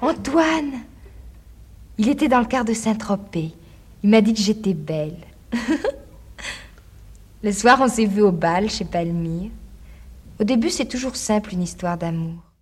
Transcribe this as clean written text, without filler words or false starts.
Antoine! Il était dans le quart de Saint-Tropez. Il m'a dit que j'étais belle. Le soir, on s'est vu au bal chez Palmyre. Au début, c'est toujours simple, une histoire d'amour.